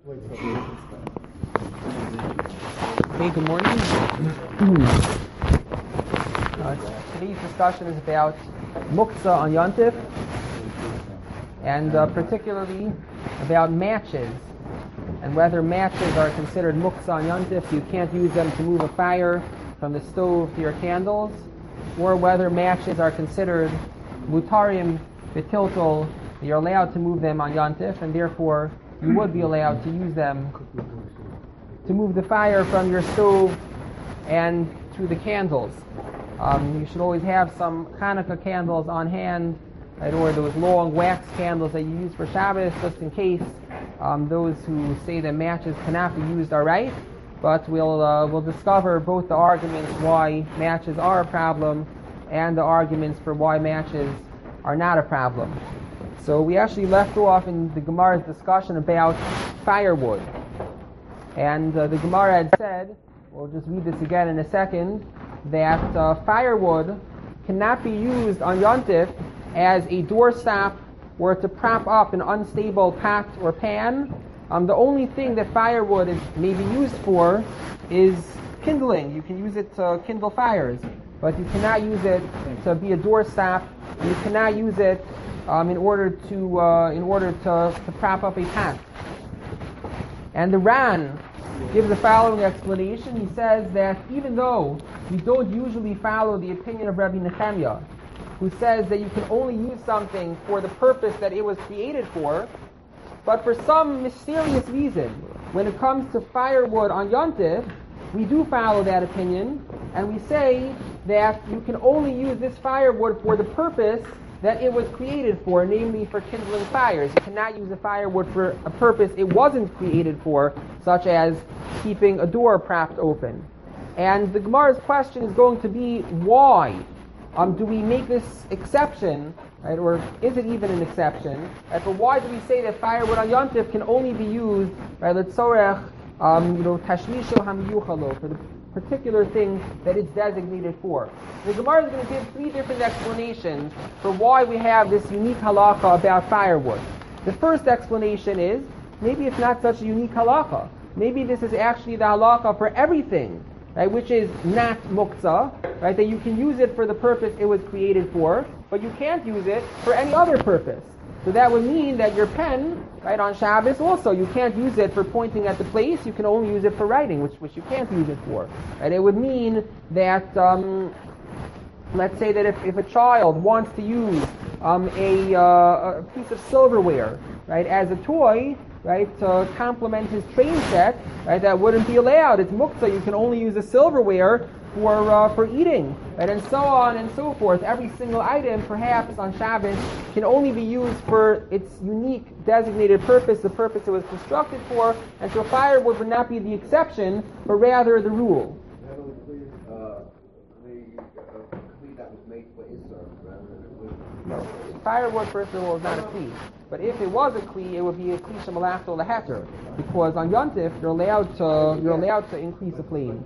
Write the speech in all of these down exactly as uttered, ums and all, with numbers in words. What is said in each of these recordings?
Hey, good morning. uh, today's discussion is about muktzah on Yontif, and uh, particularly about matches, and whether matches are considered muktzah on Yontif. You can't use them to move a fire from the stove to your candles, or whether matches are considered mutarim betiltul. You're allowed to move them on Yontif, and therefore you would be allowed to use them to move the fire from your stove and to the candles. Um, you should always have some Hanukkah candles on hand, right, or those long wax candles that you use for Shabbos, just in case. Um, those who say that matches cannot be used are right, but we'll uh, we'll discover both the arguments why matches are a problem and the arguments for why matches are not a problem. So we actually left off in the Gemara's discussion about firewood. And uh, the Gemara had said, we'll just read this again in a second, that uh, firewood cannot be used on Yontif as a doorstop or to prop up an unstable pot or pan. Um, the only thing that firewood is may be used for is kindling. You can use it to kindle fires, but you cannot use it to be a doorstop. You cannot use it um, in order to uh, in order to, to prop up a pot. And the Ran gives the following explanation. He says that even though we don't usually follow the opinion of Rabbi Nechemia, who says that you can only use something for the purpose that it was created for, but for some mysterious reason, when it comes to firewood on Yontif, we do follow that opinion, and we say that you can only use this firewood for the purpose that it was created for, namely for kindling fires. You cannot use a firewood for a purpose it wasn't created for, such as keeping a door propped open. And the Gemara's question is going to be, why um, do we make this exception, right, or is it even an exception? Right, but why do we say that firewood on Yontif can only be used, right, letzorech, um, you know, tashmisho hamiyuchalo, for the particular thing that it's designated for? The Gemara is going to give three different explanations for why we have this unique halakha about firewood. The first explanation is, maybe it's not such a unique halakha. Maybe this is actually the halakha for everything, right, which is not muktzah, right, that you can use it for the purpose it was created for, but you can't use it for any other purpose. So that would mean that your pen, right, on Shabbos also, you can't use it for pointing at the place, you can only use it for writing, which which you can't use it for. Right? It would mean that, um, let's say that if, if a child wants to use um, a, uh, a piece of silverware, right, as a toy, right, to complement his train set, right, that wouldn't be allowed. It's muktzah, you can only use the silverware for uh, for eating, right, and so on and so forth. Every single item, perhaps on Shabbos, can only be used for its unique designated purpose, the purpose it was constructed for, and so firewood would not be the exception, but rather the rule. No, firewood, first of all, is not a kli. But if it was a kli, it would be a kli shemalachto leheter, because on Yontif you're allowed to you're allowed to increase the flame.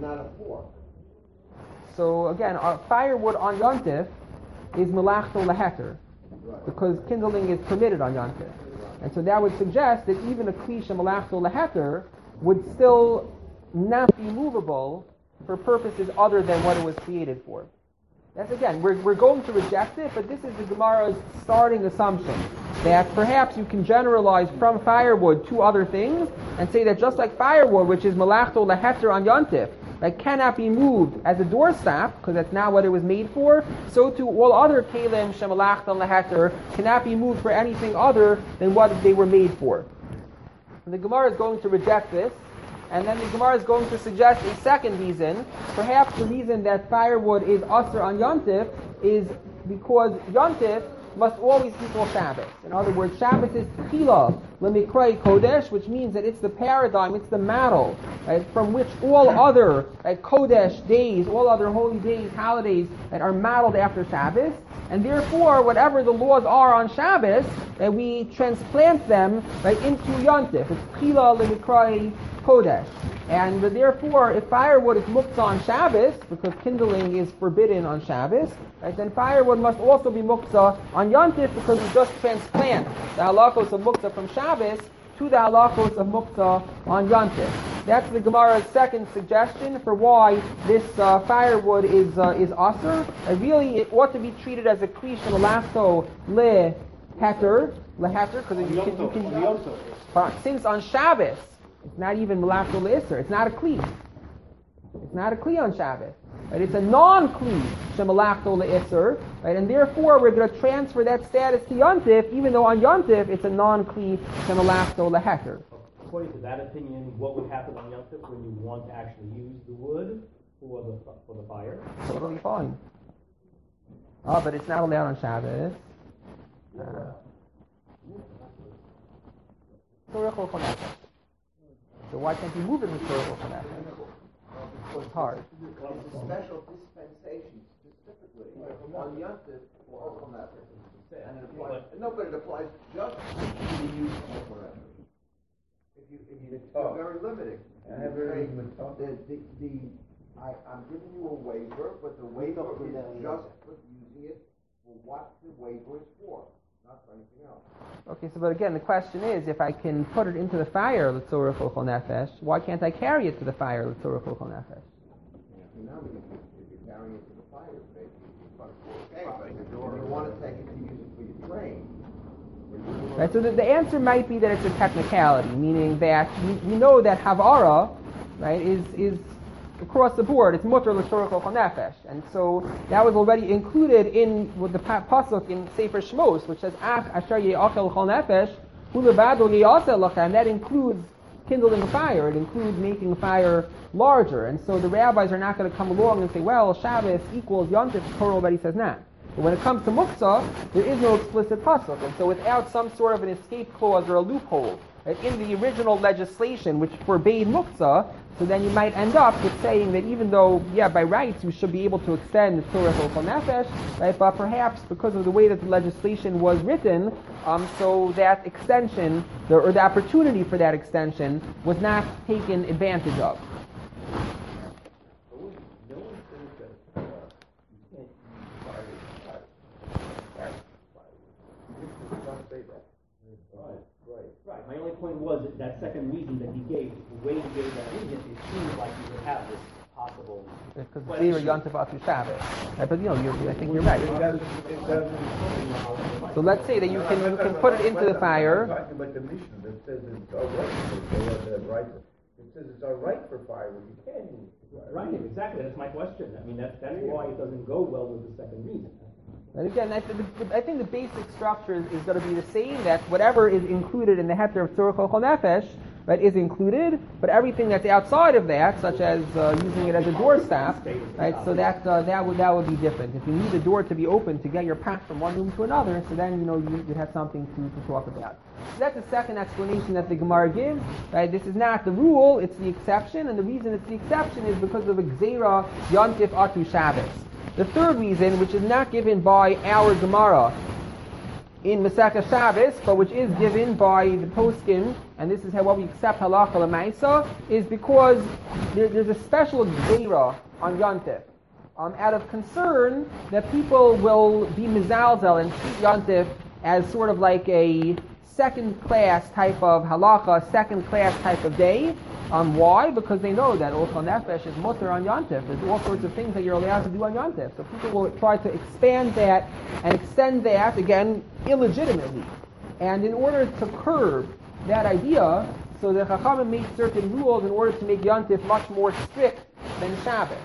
So again, uh, firewood on Yontif is melachto leheter, because kindling is permitted on Yontif, and so that would suggest that even a kli shemalachto leheter would still not be movable for purposes other than what it was created for. That's again, we're we're going to reject it, but this is the Gemara's starting assumption that perhaps you can generalize from firewood to other things and say that just like firewood, which is melachto leheter on Yontif, that cannot be moved as a doorstop, because that's not what it was made for, so too all other kelim shemalachta leheter cannot be moved for anything other than what they were made for. And the Gemara is going to reject this, and then the Gemara is going to suggest a second reason. Perhaps the reason that firewood is asur on Yontif is because Yontif must always equal Shabbos. In other words, Shabbos is tchila lemikrai kodesh, which means that it's the paradigm, it's the model, right, from which all other right, kodesh days, all other holy days, holidays that are modeled after Shabbos, and therefore whatever the laws are on Shabbos, that we transplant them right into Yontif. It's tchila lemikrai kodesh. And therefore, if firewood is muktzah on Shabbos, because kindling is forbidden on Shabbos, right, then firewood must also be muktzah on Yontif, because we just transplant the halachos of muktzah from Shabbos to the halachos of muktzah on Yontif. That's the Gemara's second suggestion for why this uh, firewood is uh, is aser. Uh, really, it ought to be treated as a kli shemalachto le heter, le heter, because you can, you can use. But since on Shabbos, it's not even malachto le iser. It's not a kli. It's not a kli on Shabbos. Right? It's a non-kli shemalachto le iser, right? And therefore, we're going to transfer that status to Yontif, even though on Yontif it's a non-kli shemalachto le heter. According to that opinion, what would happen on Yom Tov when you want to actually use the wood for the for the fire? Totally fine. Oh, but it's not allowed on Shabbos. Uh, so why can't you move it in Torah Chonefesh? It's hard. It's a special dispensation specifically on Yom Tov for Ochel Nefesh. And it applies, no, but it applies just to the use of Ochel Nefesh. If you, if you, it's very limiting. I have very the, the, the, I, I'm giving you a waiver, but the waiver is just for using it for what the waiver is for, not for anything else. Okay, so but again, the question is, if I can put it into the fire, l'tzorech ochel nefesh, why can't I carry it to the fire, l'tzorech ochel nefesh? You know, if you're carrying it to the fire, maybe okay, but if you want to take it to use it for your train. Right, so the, the answer might be that it's a technicality, meaning that you, you know that havara, right, is is across the board. It's mutter l'tzorech ochel nefesh, and so that was already included in with the pasuk in Sefer Shmos, which says ach asher ye'achel chol nefesh hu levado yiyaseh lachem. That includes kindling a fire. It includes making a fire larger, and so the rabbis are not going to come along and say, well, Shabbos equals Yom Tov. The Torah already says not. But when it comes to muktzah, there is no explicit pasuk, and so without some sort of an escape clause or a loophole right, in the original legislation which forbade muktzah, so then you might end up with saying that even though, yeah, by rights you should be able to extend the Torah ochel nefesh, right, but perhaps because of the way that the legislation was written, um, so that extension, the, or the opportunity for that extension, was not taken advantage of. Right. My only point was that, that second reason that he gave, the way he gave that reason, it seems like you would have this possible. Because it's either Yom Tov or Shabbos. Right, but you know, you're, I think you're right. So let's say that you can you can put it into the fire. Talking about the mission that says it's all right. It says it's all right for firewood. You can use it. Right. Exactly. That's my question. I mean, that's that's why it doesn't go well with the second reason. And again, I, the, I think the basic structure is, is going to be the same, that whatever is included in the heter of tzorech ochel nefesh, right, is included, but everything that's outside of that, such as uh, using it as a doorstop, right, so that uh, that would that would be different. If you need the door to be open to get your pack from one room to another, so then you know you would have something to, to talk about. So that's the second explanation that the Gemara gives. Right, this is not the rule; it's the exception, and the reason it's the exception is because of Gzeira Yontif Atu Shabbos. The third reason, which is not given by our Gemara in Masechah Shabbos, but which is given by the poskim, and this is how what we accept halacha l'maisa, is because there, there's a special gzeira on Yontif, um, out of concern that people will be mizalzel and treat Yontif as sort of like a second-class type of halacha, second-class type of day. Um, why? Because they know that ochel nefesh is mutter on Yontif. There's all sorts of things that you're allowed to do on Yontif. So people will try to expand that and extend that, again, illegitimately. And in order to curb that idea, so the Chachamim made certain rules in order to make Yontif much more strict than Shabbos.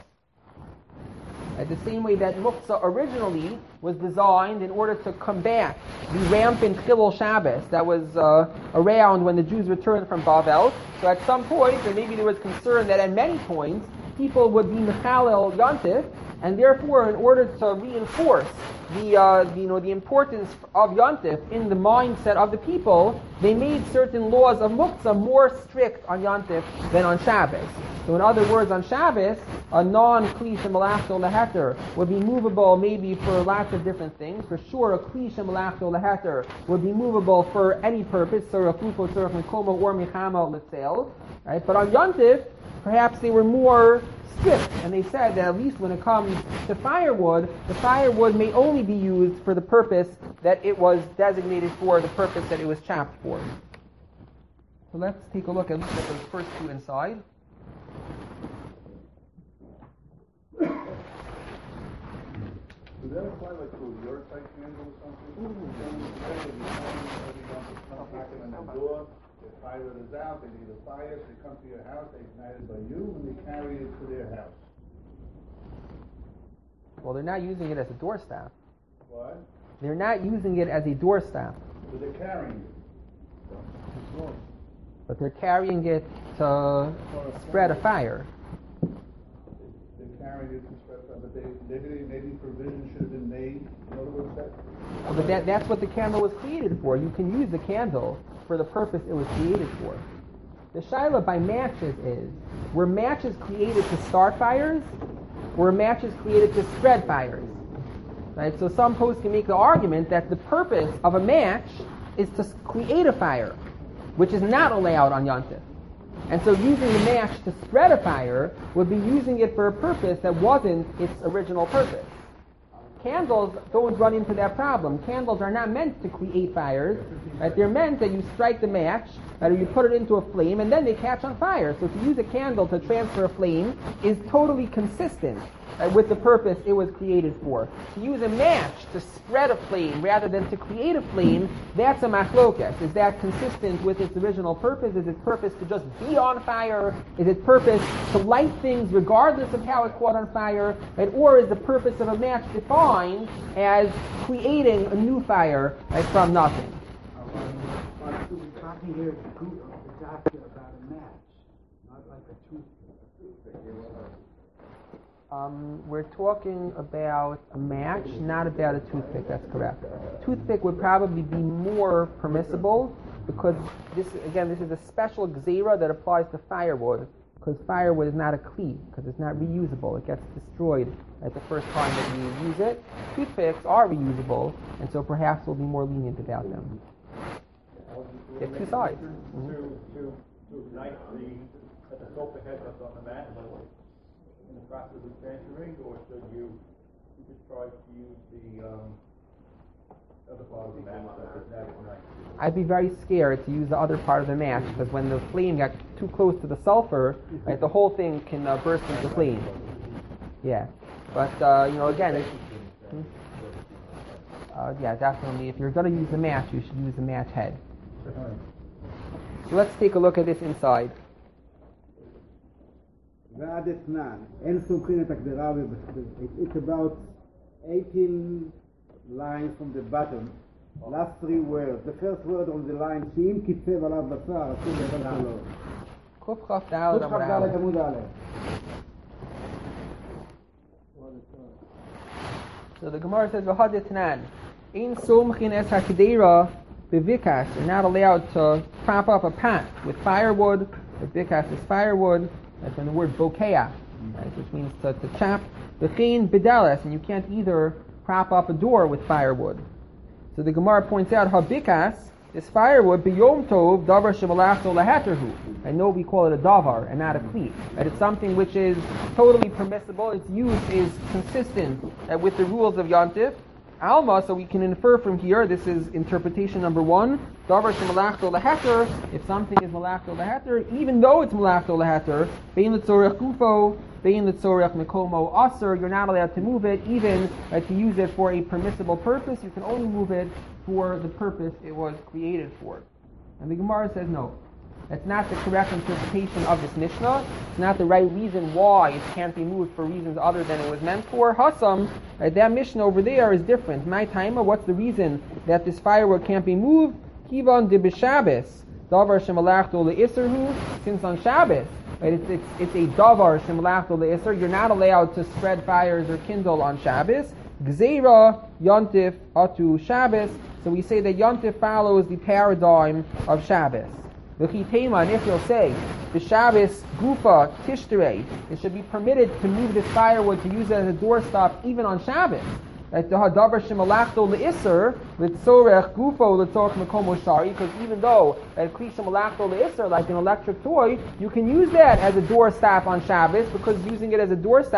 At the same way that muktzah originally was designed in order to combat the rampant Chilul Shabbos that was uh, around when the Jews returned from Bavel. So at some point, or maybe there was concern that at many points, people would be mechalel Yontif, and therefore, in order to reinforce the, uh, the, you know, the importance of Yontif in the mindset of the people, they made certain laws of muktzah more strict on Yontif than on Shabbos. So in other words, on Shabbos, a non-kli shemalachto leheter would be movable maybe for lots of different things. For sure, a kli shemalachto leheter would be movable for any purpose, tzorech lufo, tzorech mikoma, or michama l'tzel. Right? But on Yontif, perhaps they were more strict, and they said that at least when it comes to firewood, the firewood may only be used for the purpose that it was designated for, the purpose that it was chopped for. So let's take a look at, look at those first two inside. Does that apply like to a yard type candle or something? Knocking on the door, the fire is out, they need a fire, they come to your house, they ignite it by you, and they carry it to their house. Well, they're not using it as a doorstop. What? They're not using it as a doorstop. So they're carrying it. But they're carrying it to spread a fire. They're carrying it to spread a fire, but they, maybe, maybe provision should have been made, in other words, that. Well, but that, that's what the candle was created for. You can use the candle for the purpose it was created for. The shaila by matches is, were matches created to start fires, or were matches created to spread fires? Right? So some posts can make the argument that the purpose of a match is to create a fire, which is not allowed on Yontif. And so using the match to spread a fire would be using it for a purpose that wasn't its original purpose. Candles don't run into that problem. Candles are not meant to create fires. Right? They're meant that you strike the match, right, or you put it into a flame, and then they catch on fire. So to use a candle to transfer a flame is totally consistent, right, with the purpose it was created for. To use a match to spread a flame rather than to create a flame, that's a machlokas. Is that consistent with its original purpose? Is its purpose to just be on fire? Is its purpose to light things regardless of how it caught on fire? Right? Or is the purpose of a match defined as creating a new fire, right, from nothing? We're talking here exactly about a match, not like a toothpick. Um, we're talking about a match, not about a toothpick. That's correct. Toothpick would probably be more permissible because this, again, this is a special gzeira that applies to firewood, because firewood is not a kli, because it's not reusable. It gets destroyed at the first time that you use it. Toothpicks are reusable, and so perhaps we'll be more lenient about them. They have two sides. Mm-hmm. To, to, to ignite the, at the sofa head that's on the mat in the process of transferring, or should you, you could try to use the um, other part of the mat that is not ignite? I'd be very scared to use the other part of the match, because when the flame got too close to the sulfur, right, the whole thing can uh, burst into flame. Yeah. But, uh, you know, again, it's, hmm? uh, yeah, definitely, if you're going to use the match, you should use the match head. So let's take a look at this inside. It's about eighteen lines from the bottom. Last three words. The first word on the line, Shim kitzev alav basar, asur le'echol shelo. Kuf chaf daled Kuf chaf daled amud aleph. So the Gemara says, "V'hadetnan, in somchin es hakdeira bevikas." You're not allowed to prop up a pot with firewood. The vikas is firewood. That's from the word bokea, right, which means to, to chop. V'chin bedeles, and you can't either prop up a door with firewood. So the Gemara points out, "Habikas, this firewood, b'yom tov davar shemalachto laheterhu." I know we call it a davar and not a kli. That it's something which is totally permissible. Its use is consistent uh, with the rules of Yontif. Alma, so we can infer from here, this is interpretation number one, davar shemalachto laheter, if something is malachto laheter, even though it's malachto laheter, bein l'tzorech gufo, bein l'tzorech mekomo aser, you're not allowed to move it, even uh, to use it for a permissible purpose. You can only move it for the purpose it was created for. And the Gemara says no. That's not the correct interpretation of this Mishnah. It's not the right reason why it can't be moved for reasons other than it was meant for. Hasam, right, that Mishnah over there is different. My timer, what's the reason that this firewood can't be moved? Kivan de b'Shabbos, davar shemalachto le'isserhu, since on Shabbos, right, it's, it's, it's a davar shemalachto le'isser, you're not allowed to spread fires or kindle on Shabbos. Gzeira Yontif atu Shabbos, so we say that Yontif follows the paradigm of Shabbos. And if you'll say, the Shabbos gufa tishterei, it should be permitted to move this firewood to use it as a doorstop even on Shabbos. Like the hadavar shemalachto leisser litzorech gufo litzorech mekomo shari, because even though at kli shemalachto leisser, like an electric toy, you can use that as a doorstop on Shabbos, because using it as a doorstop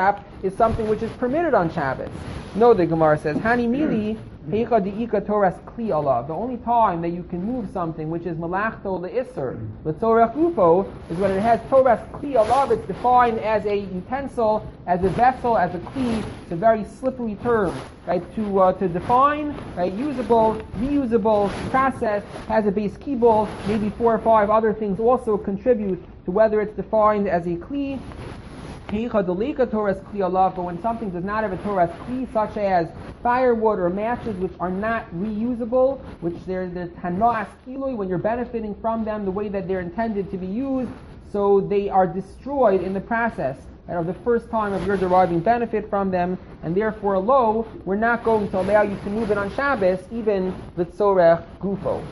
is something which is permitted on Shabbos. No, the Gemara says, Hani mili heicha di'ika toras kli alav. The only time that you can move something which is malachto le'isser, l'tzorech gufo, is when it has toras kli alav. It's defined as a utensil, as a vessel, as a kli. It's a very slippery term, right? To uh, to define, right? Usable, reusable, processed, has a base kibul, maybe four or five other things also contribute to whether it's defined as a kli. But when something does not have a Torah's kli, such as firewood or matches which are not reusable, which they're the tanas kiloi, when you're benefiting from them the way that they're intended to be used, so they are destroyed in the process, right, of the first time of your deriving benefit from them, and therefore, lo, we're not going to allow you to move it on Shabbos, even l'tzorech gufo.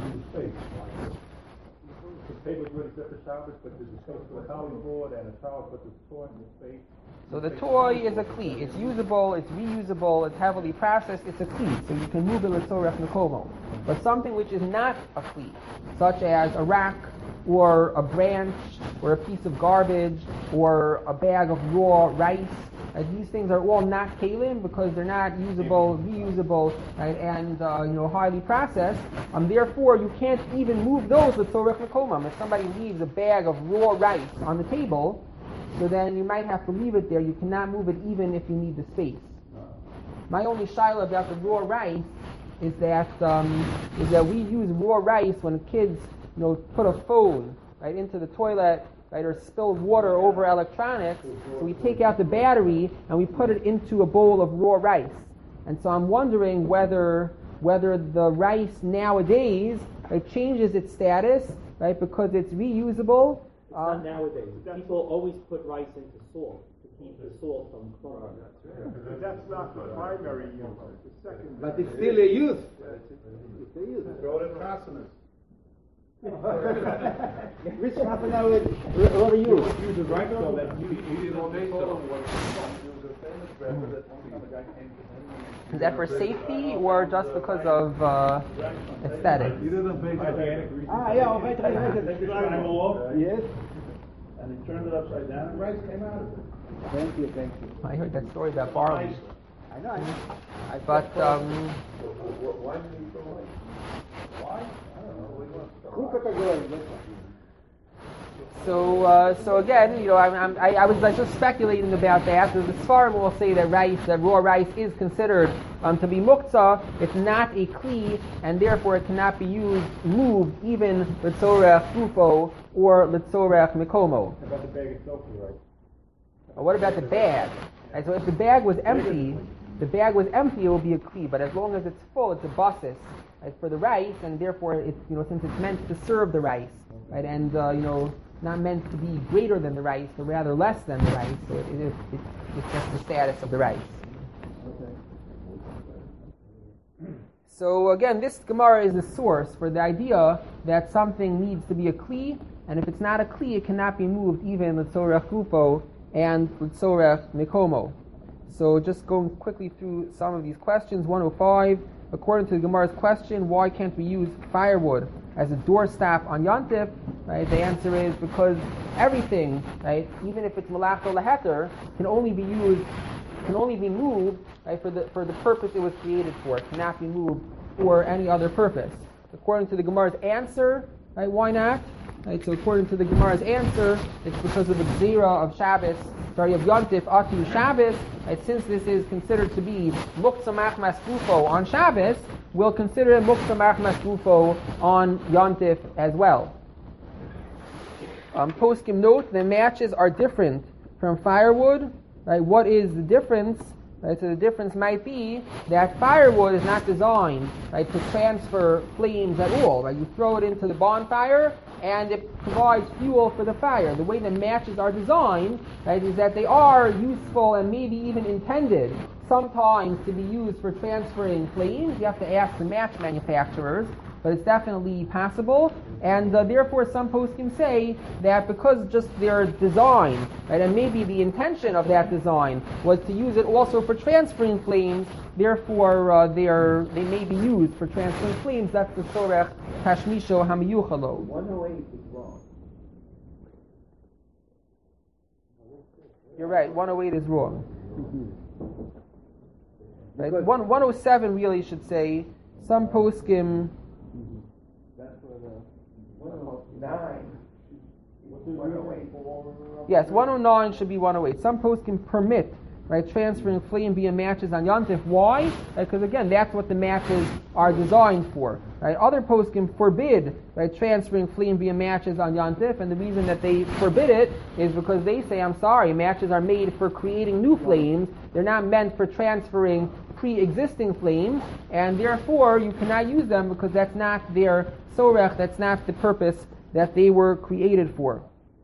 The table's ready set for Shabbos, but there's a space for a towel board and a towel, but there's a toy in the space. So the toy is a kli. It's usable, it's reusable, it's heavily processed, it's a kli. So you can move it l'tzorech nekomo. But something which is not a kli, such as a rack, or a branch, or a piece of garbage, or a bag of raw rice, uh, these things are all not kalim because they're not usable, reusable, right, and uh, you know, highly processed. Um, therefore, you can't even move those l'tzorech nekomam. If somebody leaves a bag of raw rice on the table, so then you might have to leave it there. You cannot move it even if you need the space. My only shaila about the raw rice is that um, is that we use raw rice when kids, you know, put a phone right into the toilet, right, or spill water over electronics. So we take out the battery and we put it into a bowl of raw rice. And so I'm wondering whether whether the rice nowadays, right, changes its status, right, because it's reusable. It's not nowadays. People always put rice into salt to keep the salt from clogging. But that's not the primary use, it's the secondary. But it's still a use. It's a use. Throw it in Casanas. Which half an hour what are you? Use the right so that you, you There don't was take so. a famous rapper that one time a guy came to him. Is that for safety or just because of uh, aesthetics? He didn't bake it. Ah, yeah, all right, right, right. Take the triangle off, Yes. and he turned it upside down, and rice came out of it. Thank you, thank you. I heard that story about barley. I know, I know. I But um, Why did he throw away? Why? I don't know. We want to Who put a girl in this one? So, uh, so again, you know, I'm, I'm, I, I was like, just speculating about that. So the Sfarim will say that rice, that raw rice, is considered um, to be muktzah. It's not a kli, and therefore it cannot be used, moved, even l'tzorech gufo or l'tzorech mikomo. About the bag itself, right? Or what about the bag? Right, so if the bag was empty, the bag was empty, it will be a kli. But as long as it's full, it's a basis, right, for the rice, and therefore, it's, you know, since it's meant to serve the rice, right, and uh, you know, not meant to be greater than the rice, but rather less than the rice. So it, it, it, it's just the status of the rice. Okay. So again, this Gemara is the source for the idea that something needs to be a kli, and if it's not a kli, it cannot be moved even l'tzorech gufo and l'tzorech mikomo. So just going quickly through some of these questions. one oh five, according to the Gemara's question, why can't we use firewood as a doorstop on Yontif? Right, the answer is because everything, right, even if it's malachto leheter, can only be used, can only be moved, right, for the for the purpose it was created for. It cannot be moved for any other purpose. According to the Gemara's answer, right, why not? Right, so according to the Gemara's answer, it's because of the gzira of Shabbos, sorry, of Yontif atu Shabbos. Right, since this is considered to be muktzah machmas gufo on Shabbos, we'll consider it muktzah machmas gufo on Yontif as well. Um, Poskim note the matches are different from firewood. Right, what is the difference? Right, so the difference might be that firewood is not designed, right, to transfer flames at all. Right, you throw it into the bonfire and it provides fuel for the fire. The way the matches are designed, right, is that they are useful and maybe even intended sometimes to be used for transferring flames. You have to ask the match manufacturers, but it's definitely possible. And uh, therefore some poskim say that because just their design, right, and maybe the intention of that design was to use it also for transferring flames, therefore uh, they are they may be used for transferring flames. That's the sorech tashmisho hamiyuchalo. one oh eight is wrong. You're right, one oh eight is wrong. Right? One, one oh seven really should say, some poskim, Nine. one oh eight. yes, one oh nine should be one oh eight. Some poskim permit, right, transferring flame being matches on Yontif. Why? Because again, that's what the matches are designed for. Right? Other poskim forbid, right, transferring flame being matches on Yontif, and the reason that they forbid it is because they say, I'm sorry, matches are made for creating new flames. They're not meant for transferring pre-existing flames, and therefore you cannot use them because that's not their sorech, that's not the purpose that they were created for.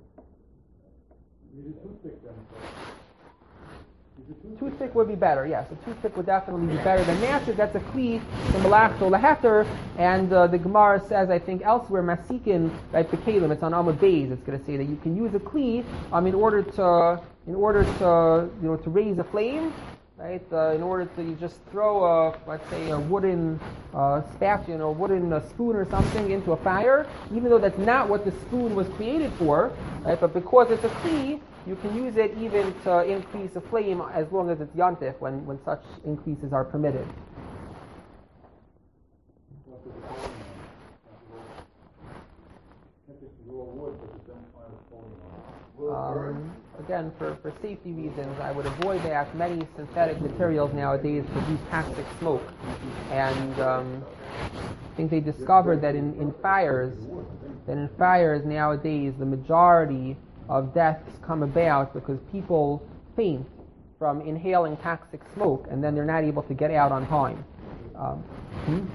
Toothpick would be better, yes. A toothpick would definitely be better than matches. That's a kli from malachto laheter, and uh, the Gemara says, I think elsewhere, masikin right bekalim. It's on Amud Beis. It's going to say that you can use a kli um, in order to, in order to, you know, to raise a flame. Right, uh, in order to you just throw a, let's say, a wooden uh, spatula, you know, a wooden uh, spoon or something into a fire, even though that's not what the spoon was created for, right? But because it's a kli, you can use it even to increase a flame as long as it's yontif, when, when such increases are permitted. Um, again, for, for safety reasons, I would avoid that. Many synthetic materials nowadays produce toxic smoke. And um, I think they discovered that in, in fires, that in fires nowadays, the majority of deaths come about because people faint from inhaling toxic smoke, and then they're not able to get out on time. Um, hmm?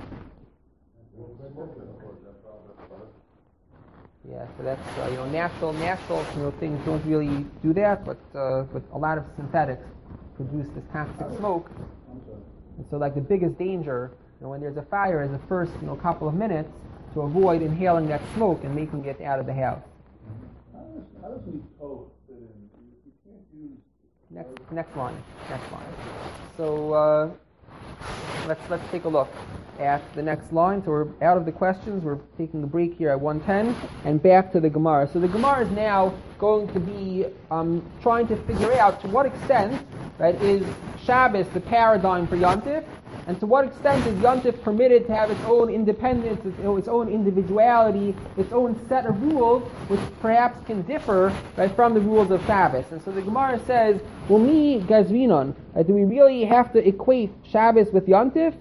Yeah, so that's, uh, you know, natural, natural, you know, things don't really do that, but, uh, but a lot of synthetics produce this toxic smoke. And so, like, the biggest danger, you know, when there's a fire is the first, you know, couple of minutes to avoid inhaling that smoke and making it out of the house. How does we toast fit in? You can't use... Next, next line, next line. So, uh, let's, let's take a look at the next line. So we're out of the questions. We're taking a break here at one ten and back to the Gemara. So the Gemara is now going to be um, trying to figure out to what extent, right, is Shabbos the paradigm for Yontif, and to what extent is Yontif permitted to have its own independence, its, its own individuality, its own set of rules, which perhaps can differ, right, from the rules of Shabbos. And so the Gemara says, well, me gazvinon, right, do we really have to equate Shabbos with Yontif?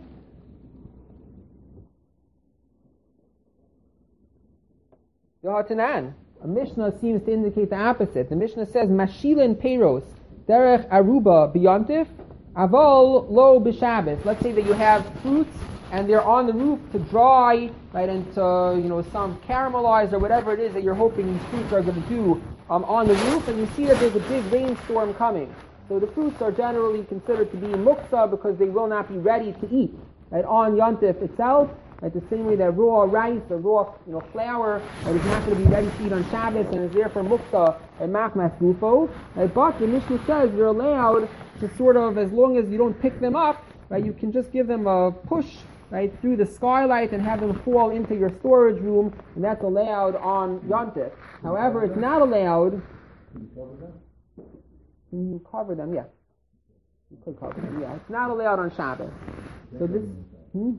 Yohatanan. A Mishnah seems to indicate the opposite. The Mishnah says, Mashilin Peiros, Derech Aruba B'Yontif, Aval Lo B'Shabbos. Let's say that you have fruits and they're on the roof to dry, right, and to, you know, some caramelize or whatever it is that you're hoping these fruits are going to do um, on the roof, and you see that there's a big rainstorm coming. So the fruits are generally considered to be muktzah because they will not be ready to eat, right, on Yontif itself. Right, the same way that raw rice or raw, you know, flour, right, is not going to be ready to eat on Shabbos and is therefore muktzah and machmas gufo. Right, but the Mishnah says you're allowed to sort of, as long as you don't pick them up, right, you can just give them a push, right, through the skylight and have them fall into your storage room, and that's allowed on Yontif. However, it's not allowed. Can you cover them? Can you cover them? Yeah. You could cover them, yeah. It's not allowed on Shabbos. So this, hmm?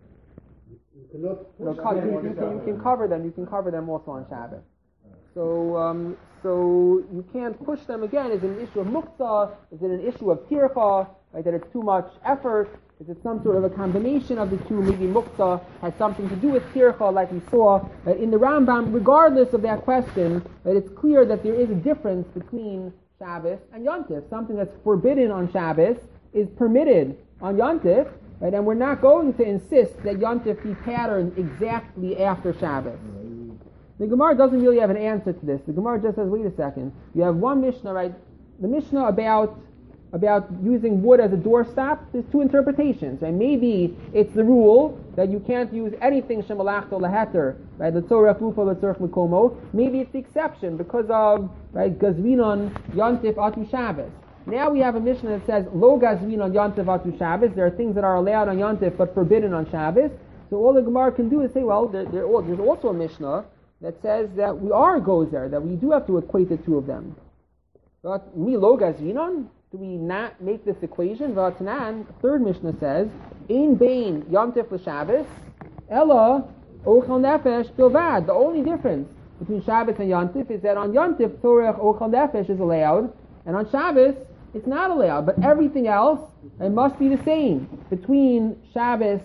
No, co- you, you, can, you can cover them. You can cover them also on Shabbos. So, um, so you can't push them again. Is it an issue of muktzah? Is it an issue of tircha? Right, that it's too much effort? Is it some sort of a combination of the two? Maybe muktzah has something to do with tircha, like we saw uh, in the Rambam. Regardless of that question, right, it's clear that there is a difference between Shabbos and Yontif. Something that's forbidden on Shabbos is permitted on Yontif. Right, and we're not going to insist that Yontif be patterned exactly after Shabbos. The Gemara doesn't really have an answer to this. The Gemara just says, wait a second. You have one Mishnah, right? The Mishnah about about using wood as a doorstop, there's two interpretations. Right? Maybe it's the rule that you can't use anything shemalachto laheter, right? L'tzorech lufa, l'tzorech mikomo. Maybe it's the exception because of, right, gazvinon Yontif atu Shabbos. Now we have a Mishnah that says, Lo gazvin on Yontif atu Shabbos. There are things that are allowed on Yontif but forbidden on Shabbos. So all the Gemara can do is say, well, there, there, there's also a Mishnah that says that we are gozer, that we do have to equate the two of them. But me lo gazvinon? do we not make this equation? V'atanan, third Mishnah says, Ein bein Yontif l'Shabbos, Ella Ochel Nefesh Bilvad. The only difference between Shabbos and Yontif is that on Yontif, Torech Ochel Nefesh is allowed, and on Shabbos, it's not allowed. But everything else, it must be the same between Shabbos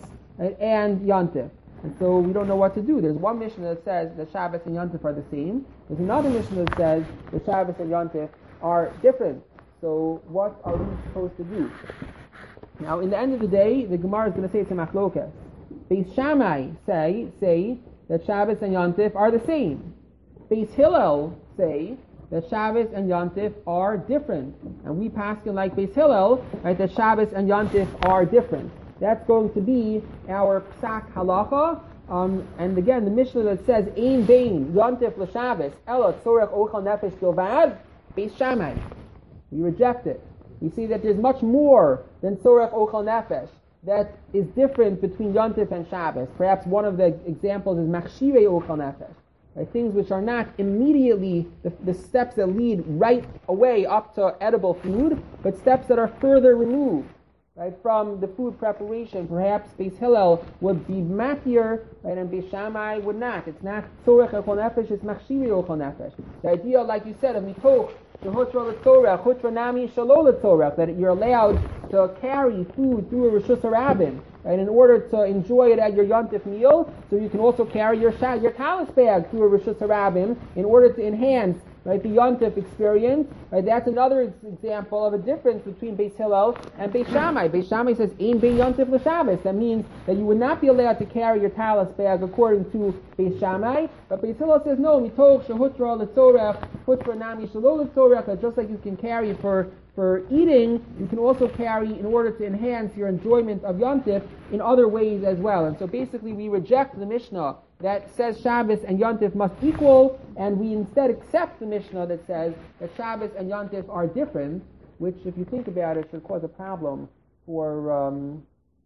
and Yontif. And so we don't know what to do. There's one Mishnah that says that Shabbos and Yontif are the same. There's another Mishnah that says that Shabbos and Yontif are different. So what are we supposed to do? Now, in the end of the day, the Gemara is going to say it's a machlokas. Beis Shammai say say that Shabbos and Yontif are the same. Beis Hillel say that Shabbos and Yontif are different, and we paskin like Beis Hillel, right? That Shabbos and Yontif are different. That's going to be our psak halacha. Um, and again, the Mishnah that says Ein bein Yontif l'Shabbos Ela tzorech ochel nefesh bilvad, Beis Shammai. We reject it. We see that there's much more than tzorech ochel nefesh that is different between Yontif and Shabbos. Perhaps one of the examples is machshirei ochel nefesh. Right, things which are not immediately the, the steps that lead right away up to edible food, but steps that are further removed. Right, from the food preparation. Perhaps Beis Hillel would be matir, right, and Beis Shammai would not. It's not tzorech ochel nefesh, it's machshiri ochel nefesh. The idea, like you said, of mitoch shehutra l'tzorech, hutra nami shalo l'tzorech, that you're allowed to carry food through a reshus harabim, right, in order to enjoy it at your yontif meal, so you can also carry your sha- your talis bag through a reshus harabim in order to enhance, right, the yontif experience. Right, that's another ex- example of a difference between Beis Hillel and Beis Shammai. Beis Shammai says Ein bein yontif l'Shabbos. That means that you would not be allowed to carry your talis bag according to Beis Shammai. But Beis Hillel says no. Mitoch shehutra l'tzorech, hutra nami shelo l'tzorech. That just like you can carry for for eating, you can also carry in order to enhance your enjoyment of yontif in other ways as well. And so basically, we reject the Mishnah that says Shabbos and Yontif must equal, and we instead accept the Mishnah that says that Shabbos and Yontif are different, which, if you think about it, should cause a problem for um,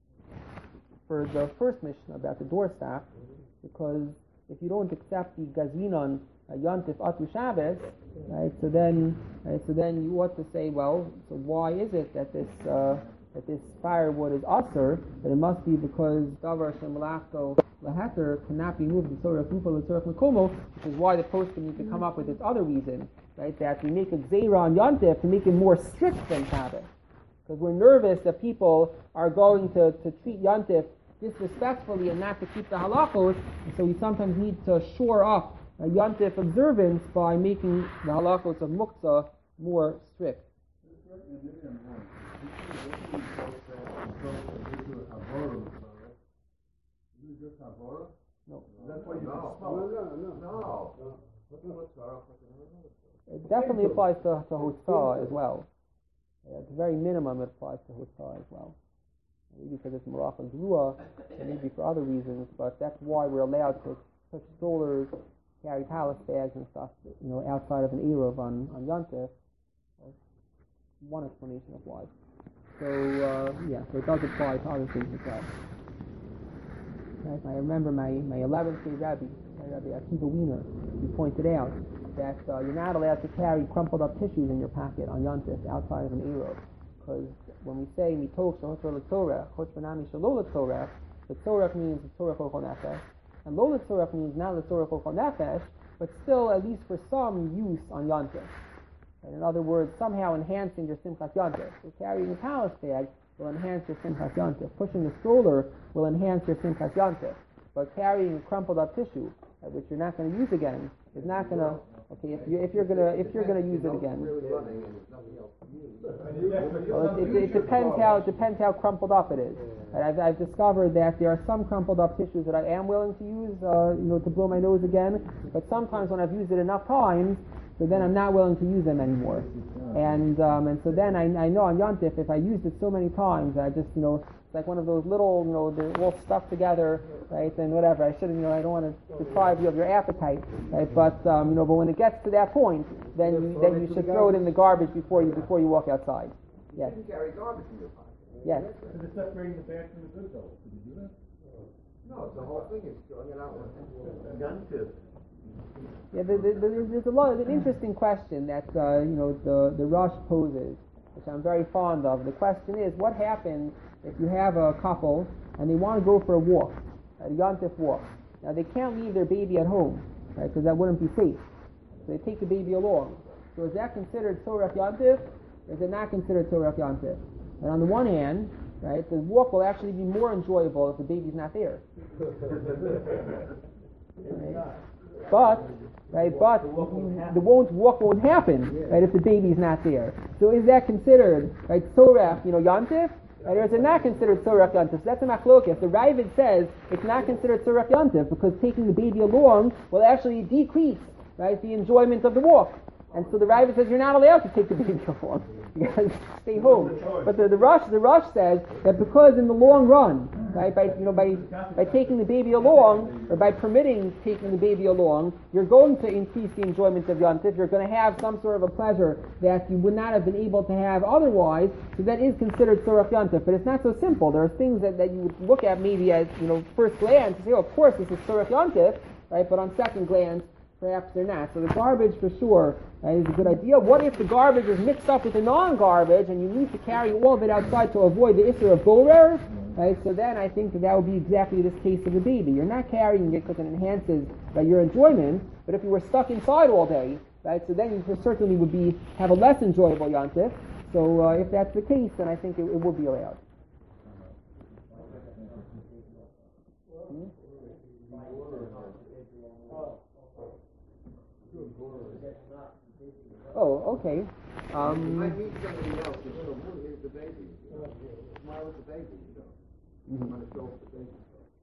for the first Mishnah about the doorstop, because if you don't accept the Gazinon uh, Yontif Atu Shabbos, right? So then, right, so then you ought to say, well, so why is it that this uh, that this firewood is usher? That it must be because Davar Shem Malachto Laheter cannot be moved to Tzorech Rupa L'Tzorech Mekomo, which is why the poskim need to come up with this other reason, right? That we make a Gzeira on Yontif to make it more strict than Shabbos, because we're nervous that people are going to, to treat Yontif disrespectfully and not to keep the halachos, and so we sometimes need to shore up a Yontif observance by making the halachos of Muktzah more strict. No. That's why you no. No, no, no. No. It definitely applies to, to Hotzah as well. At the very minimum, it applies to Hotzah as well. Maybe because it's Marach and Grua, and maybe for other reasons, but that's why we're allowed to touch strollers, carry talis bags and stuff, you know, outside of an Eruv on, on Yontif. One explanation of why. So, uh, yeah, so it does apply to other things as well. Right? I remember my, my eleventh grade Rebbe, my Rebbe Akiva Wiener, he pointed out that uh, you're not allowed to carry crumpled up tissues in your pocket on Yontif outside of an Eruv. Because when we say mitoch shehutra l'tzorech, hutra nami shelo l'tzorech, the tzorech means the tzorech ochel nefesh, and lo l'tzorech means not the tzorech ochel nefesh, but still at least for some use on Yontif. And in other words, somehow enhancing your simchas Yontif. So carrying a talis bag will enhance your simchas Yontif. Pushing the stroller will enhance your simchas Yontif. But carrying a crumpled up tissue, uh, which you're not going to use again, is not going to. Okay, if you if you're gonna if you're gonna use it again. Well, it, it, it depends how it depends how crumpled up it is. And I've I've discovered that there are some crumpled up tissues that I am willing to use, uh, you know, to blow my nose again. But sometimes when I've used it enough times, so then I'm not willing to use them anymore. And um, and so then I I know on Yontif, if I used it so many times, I just, you know, it's like one of those little, you know, they're all stuck together, right? And whatever. I shouldn't, you know, I don't want to deprive you of your appetite, right? But um, you know, but when it gets to that point, then you, then you should throw it in the garbage before you before you walk outside. Yes. You can carry garbage in your pocket. Yes. Is it separating the bad from the good though? Did you do that? No, the whole thing is throwing it out with gun tip. Yeah, the, the, the, there's a lot of an interesting question that uh, you know the the Rosh poses, which I'm very fond of. The question is, what happens if you have a couple and they want to go for a walk, a Yontif walk? Now they can't leave their baby at home, right? Because that wouldn't be safe. So they take the baby along. So is that considered Tzorech Yontif? Or is it not considered Tzorech Yontif? And on the one hand, right, the walk will actually be more enjoyable if the baby's not there. Right? But, right, but the won't walk won't happen, right, if the baby's not there. So is that considered, right, Tzorech, you know, Yontif? Right, or is it not considered Tzorech Yontif? So that's a machlokes. The Ravid says it's not considered Tzorech Yontif because taking the baby along will actually decrease, right, the enjoyment of the walk. And so the Ravid says you're not allowed to take the baby along. You guys stay home. But the, the Rosh the Rosh says that because in the long run, right, by you know by by taking the baby along or by permitting taking the baby along, you're going to increase the enjoyment of Yontif. You're going to have some sort of a pleasure that you would not have been able to have otherwise. So that is considered Tzorech Yontif. But it's not so simple. There are things that, that you would look at maybe as you know first glance and say, oh, of course this is Tzorech Yontif, right? But on second glance, perhaps they're not. So the garbage, for sure, right, is a good idea. What if the garbage is mixed up with the non-garbage, and you need to carry all of it outside to avoid the issur of borer? Right, so then I think that that would be exactly this case of the baby. You're not carrying it because it enhances right, your enjoyment, but if you were stuck inside all day, right, so then you certainly would be have a less enjoyable yontif. So uh, if that's the case, then I think it, it would be allowed. Hmm? Oh, okay. Um, I meet somebody else and so who is the baby? Smile at the baby, you know. I'm going to show up the baby.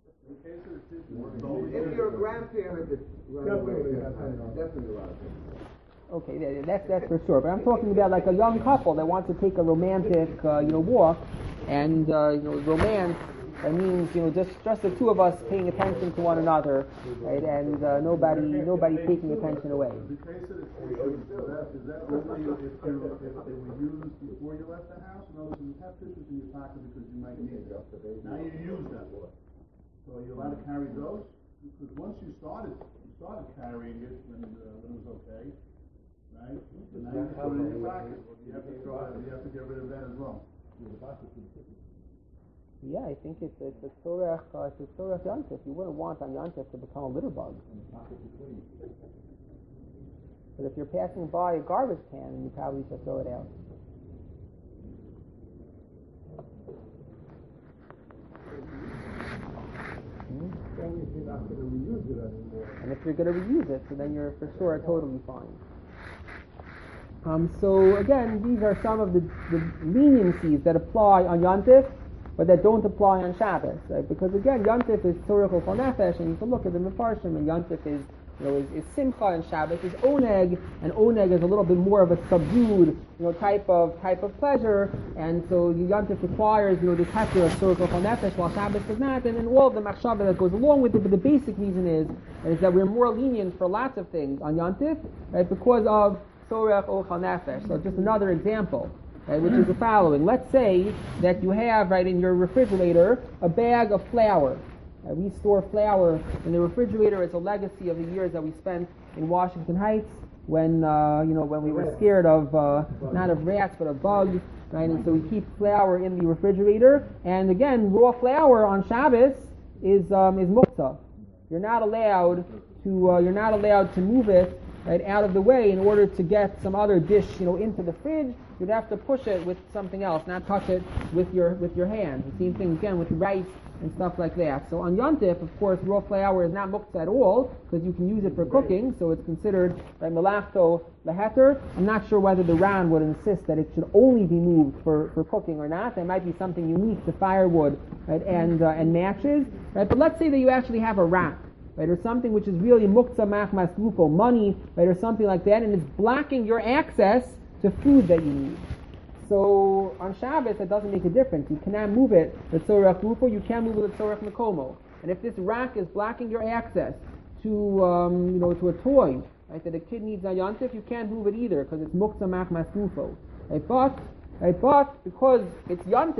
If you're a grandparent that's run away, definitely a lot of things. Okay, that, that's that's for sure. But I'm talking about like a young couple that wants to take a romantic, uh, you know, walk, and uh, you know, romance. That means you know just, just the two of us paying attention to one another, right? And uh, nobody nobody taking attention away. The case of the pictures, is that, is that only if, you, if they were used before you left the house? In other words, you have pictures in your pocket because you might need them. Now you use them. So are you allowed to carry those? Because once you started, you started carrying it when, uh, when it was okay, right? So now you can put it in your pocket. You have to throw it. You have to get rid of that as well. Yeah, I think it's it's a Tzorech uh, it's a Tzorech Yontif. You wouldn't want on Yontif to become a litter bug. But if you're passing by a garbage can, you probably should throw it out. Hmm? Only if you're not going to reuse it anymore. And if you're going to reuse it, so then you're for sure totally fine. Um, so again, these are some of the, the leniencies that apply on Yontif, but that don't apply on Shabbos, right? Because again, Yontif is Tzorech Ochel Nefesh, and you can look at the Mefarshim, and Yontif is, you know, is, is Simcha, and Shabbos is Oneg, and Oneg is a little bit more of a subdued, you know, type of type of pleasure, and so Yontif requires, you know, this hefker of Tzorech Ochel Nefesh, while Shabbos does not, and then all of the machshava that goes along with it. But the basic reason is is that we're more lenient for lots of things on Yontif, right? Because of Tzorech Ochel Nefesh. So just another example. Right, which is the following. Let's say that you have, right, in your refrigerator a bag of flour. Uh, we store flour in the refrigerator as a legacy of the years that we spent in Washington Heights when, uh, you know, when we were scared of, uh, not of rats, but of bugs, right, and so we keep flour in the refrigerator. And again, raw flour on Shabbos is, um, is muktzah. You're not allowed to, uh, you're not allowed to move it, right, out of the way in order to get some other dish, you know, into the fridge. You'd have to push it with something else, not touch it with your with your hands. The same thing again with rice and stuff like that. So on Yontif, of course, raw flour is not muktzah at all because you can use it for cooking, so it's considered right, melachto leheter. I'm not sure whether the Ran would insist that it should only be moved for, for cooking or not. There might be something unique to firewood, right, and uh, and matches, right? But let's say that you actually have a rack, right, or something which is really muktzah machmas gufo, money, right, or something like that, and it's blocking your access to food that you need. So on Shabbos, it doesn't make a difference. You cannot move it with Tzorech Gufo, you can't move it with Tzorech Mekomo. And if this rack is blocking your access to, um, you know, to a toy, right, that a kid needs on Yontif, you can't move it either because it's Muktzah Machmas Gufo. Right, but, right, but because it's Yontif,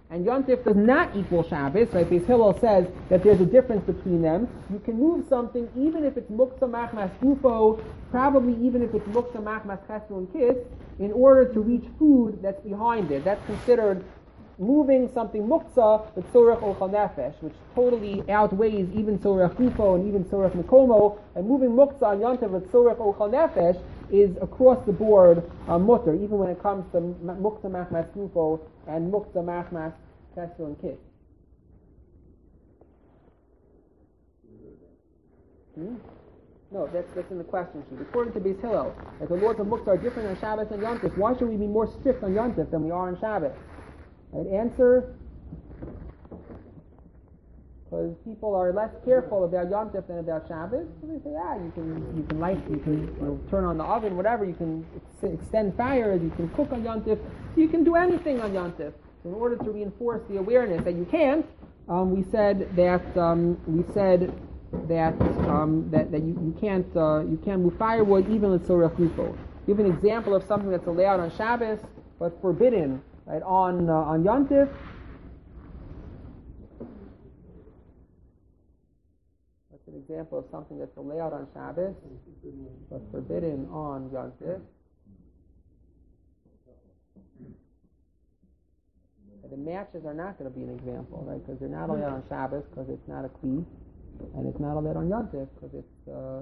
and Yontif does not equal Shabbos, right? Beis Hillel says that there's a difference between them. You can move something even if it's Muktzah Machmas Gufo, probably even if it's Muktzah Machmas Chesed and Kis, in order to reach food that's behind it. That's considered moving something Muktzah with Tzorech Ochal Nefesh, which totally outweighs even Tzorech Gufo and even Tzorech Mekomo, and moving Muktzah on Yontif with Tzorech Ochal Nefesh is across the board uh, mutter, even when it comes to Muktzah Machmas Gufo and Muktzah Machmas Chesed and Kis. Hmm? No, that's that's in the question sheet. According to Beis Hillel, that the laws of Muktzah are different on Shabbos and Yontif, why should we be more strict on Yontif than we are on Shabbos? Right? Answer: because people are less careful about Yontif than about Shabbos. So they say, ah, you can you can light, you can you know, turn on the oven, whatever. You can ex- extend fires, you can cook on Yontif, you can do anything on Yontif. So in order to reinforce the awareness that you can't, um, we said that um, we said that um, that that you, you can't uh, you can't move firewood even with Tzorech Gufo. Give an example of something that's allowed on Shabbos but forbidden, right, on uh, on Yontif. That's an example of something that's allowed on Shabbos but forbidden on Yontif. The matches are not going to be an example, right? Because they're not allowed on Shabbos because it's not a kli, and it's not allowed on Yontif because it's. Uh,